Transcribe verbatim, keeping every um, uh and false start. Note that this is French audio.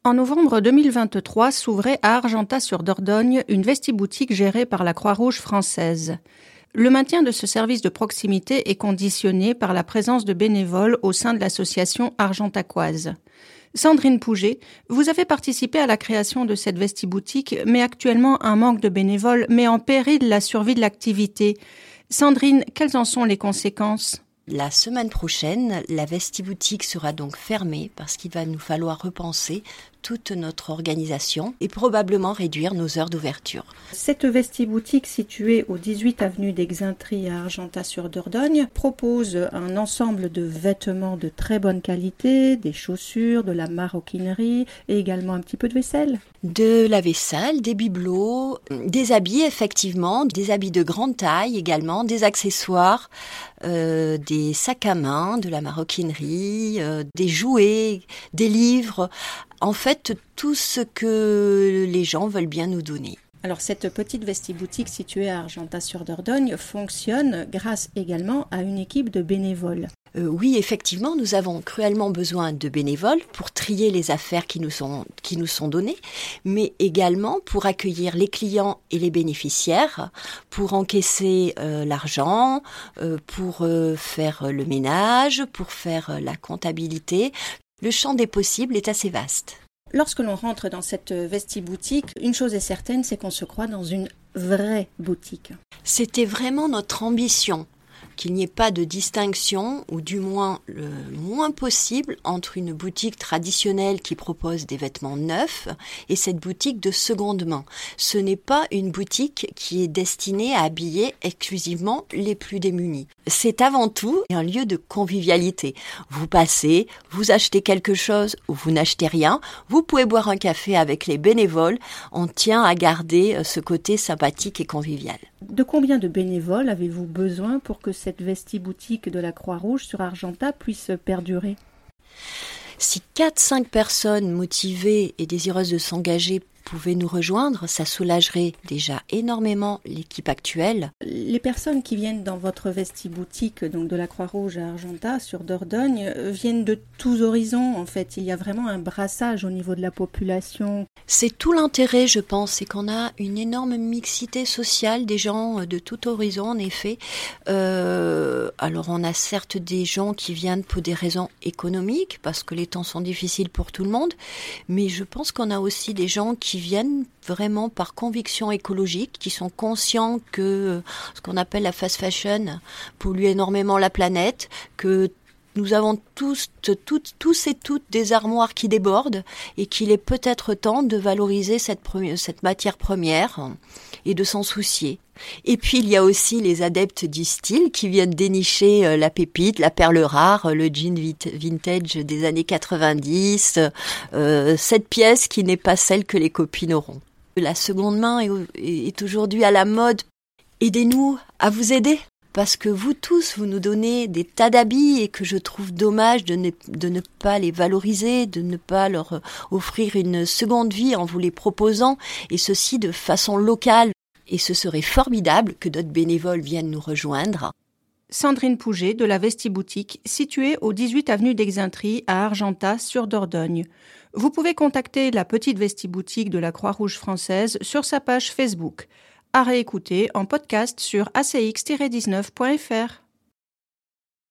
En novembre deux mille vingt-trois s'ouvrait à Argentat-sur-Dordogne une vestiboutique gérée par la Croix-Rouge française. Le maintien de ce service de proximité est conditionné par la présence de bénévoles au sein de l'association argentacoise. Sandrine Pouget, vous avez participé à la création de cette vestiboutique, mais actuellement un manque de bénévoles met en péril la survie de l'activité. Sandrine, quelles en sont les conséquences ? La semaine prochaine, la vestiboutique sera donc fermée parce qu'il va nous falloir repenser toute notre organisation et probablement réduire nos heures d'ouverture. Cette vestiboutique située au dix-huit avenue d'Exintry à Argentat-sur-Dordogne propose un ensemble de vêtements de très bonne qualité, des chaussures, de la maroquinerie et également un petit peu de vaisselle. De la vaisselle, des bibelots, des habits effectivement, des habits de grande taille également, des accessoires, euh, des sacs à main, de la maroquinerie, euh, des jouets, des livres. En fait, tout ce que les gens veulent bien nous donner. Alors cette petite vestiboutique située à Argentat-sur-Dordogne fonctionne grâce également à une équipe de bénévoles. Euh, oui, effectivement, nous avons cruellement besoin de bénévoles pour trier les affaires qui nous sont, qui nous sont données, mais également pour accueillir les clients et les bénéficiaires, pour encaisser euh, l'argent, euh, pour euh, faire le ménage, pour faire la comptabilité. Le champ des possibles est assez vaste. Lorsque l'on rentre dans cette vestiboutique, une chose est certaine, c'est qu'on se croit dans une vraie boutique. C'était vraiment notre ambition, qu'il n'y ait pas de distinction, ou du moins le moins possible, entre une boutique traditionnelle qui propose des vêtements neufs et cette boutique de seconde main. Ce n'est pas une boutique qui est destinée à habiller exclusivement les plus démunis. C'est avant tout un lieu de convivialité. Vous passez, vous achetez quelque chose ou vous n'achetez rien, vous pouvez boire un café avec les bénévoles. On tient à garder ce côté sympathique et convivial. De combien de bénévoles avez-vous besoin pour que cette vestiboutique de la Croix-Rouge sur Argentat puisse perdurer ? Si quatre à cinq personnes motivées et désireuses de s'engager pouvaient nous rejoindre, ça soulagerait déjà énormément l'équipe actuelle. Les personnes qui viennent dans votre vestiboutique, donc de la Croix-Rouge à Argentat, sur Dordogne, viennent de tous horizons. En fait, il y a vraiment un brassage au niveau de la population. C'est tout l'intérêt, je pense, c'est qu'on a une énorme mixité sociale, des gens de tout horizon, en effet. Euh, alors, on a certes des gens qui viennent pour des raisons économiques, parce que les temps sont difficiles pour tout le monde, mais je pense qu'on a aussi des gens qui viennent vraiment par conviction écologique, qui sont conscients que ce qu'on appelle la fast fashion pollue énormément la planète, que nous avons tous, toutes, tous et toutes des armoires qui débordent et qu'il est peut-être temps de valoriser cette, première, cette matière première et de s'en soucier. Et puis il y a aussi les adeptes du style qui viennent dénicher la pépite, la perle rare, le jean vintage des années quatre-vingt-dix, euh, cette pièce qui n'est pas celle que les copines auront. La seconde main est, est aujourd'hui à la mode. Aidez-nous à vous aider. Parce que vous tous, vous nous donnez des tas d'habits et que je trouve dommage de ne, de ne pas les valoriser, de ne pas leur offrir une seconde vie en vous les proposant, et ceci de façon locale. Et ce serait formidable que d'autres bénévoles viennent nous rejoindre. Sandrine Pouget de la Vestiboutique, située au dix-huit avenue d'Exintry à Argentat-sur-Dordogne. Vous pouvez contacter la petite Vestiboutique de la Croix-Rouge française sur sa page Facebook. À réécouter en podcast sur a c x tiret dix-neuf point f r.